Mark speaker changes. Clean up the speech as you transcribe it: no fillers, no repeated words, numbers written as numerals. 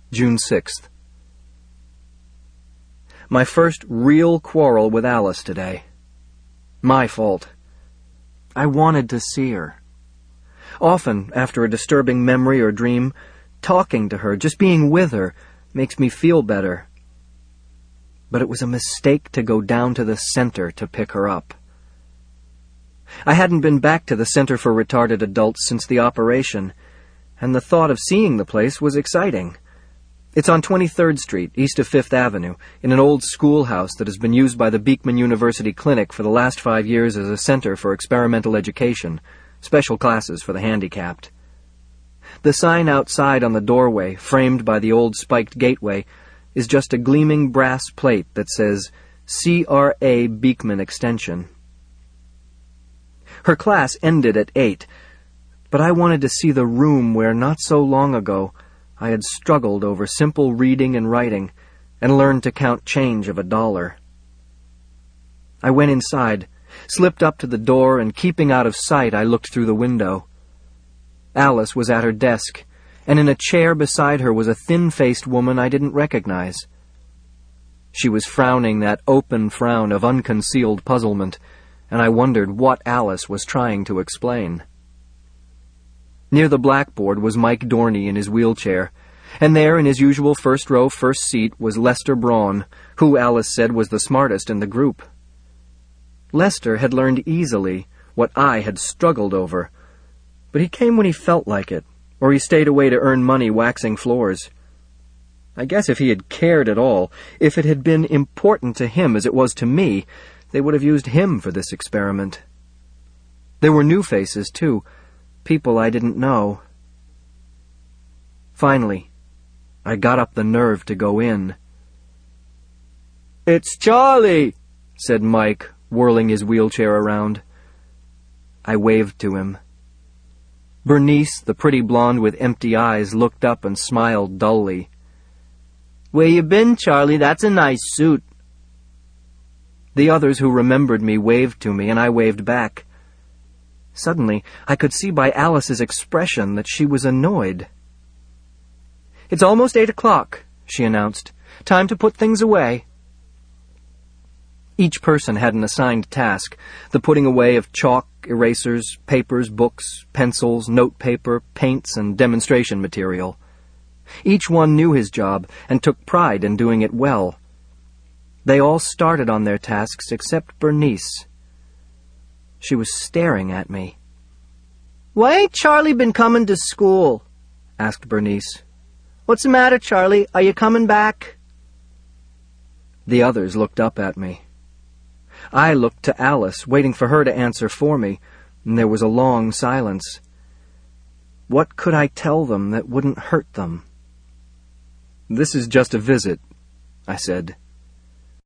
Speaker 1: June 6th. My first real quarrel with Alice today. My fault. I wanted to see her. Often, after a disturbing memory or dream, talking to her, just being with her, makes me feel better. But it was a mistake to go down to the center to pick her up. I hadn't been back to the Center for Retarded Adults since the operation, and the thought of seeing the place was exciting. It's on 23rd Street, east of 5th Avenue, in an old schoolhouse that has been used by the Beekman University Clinic for the last 5 years as a center for experimental education, special classes for the handicapped. The sign outside on the doorway, framed by the old spiked gateway, is just a gleaming brass plate that says C.R.A. Beekman Extension. Her class ended at 8, but I wanted to see the room where not so long ago I had struggled over simple reading and writing and learned to count change of $1. I went inside, slipped up to the door, and keeping out of sight, I looked through the window. Alice was at her desk, and in a chair beside her was a thin-faced woman I didn't recognize. She was frowning that open frown of unconcealed puzzlement, and I wondered what Alice was trying to explain. Near the blackboard was Mike Dorney in his wheelchair, and there in his usual first row, first seat was Lester Braun, who Alice said was the smartest in the group. Lester had learned easily what I had struggled over, but he came when he felt like it, or he stayed away to earn money waxing floors. I guess if he had cared at all, if it had been important to him as it was to me, they would have used him for this experiment. There were new faces, too, people I didn't know. Finally, I got up the nerve to go in. "It's Charlie," said Mike, whirling his wheelchair around. I waved to him. Bernice, the pretty blonde with empty eyes, looked up and smiled dully. "Where you been, Charlie? That's a nice suit." The others who remembered me waved to me, and I waved back. Suddenly, I could see by Alice's expression that she was annoyed. "It's almost 8 o'clock, she announced. "Time to put things away." Each person had an assigned task, the putting away of chalk, erasers, papers, books, pencils, notepaper, paints, and demonstration material. Each one knew his job and took pride in doing it well. They all started on their tasks except Bernice. She was staring at me. "Why ain't Charlie been coming to school?" asked Bernice. "What's the matter, Charlie? Are you coming back?" The others looked up at me. I looked to Alice, waiting for her to answer for me, and there was a long silence. What could I tell them that wouldn't hurt them? "This is just a visit," I said.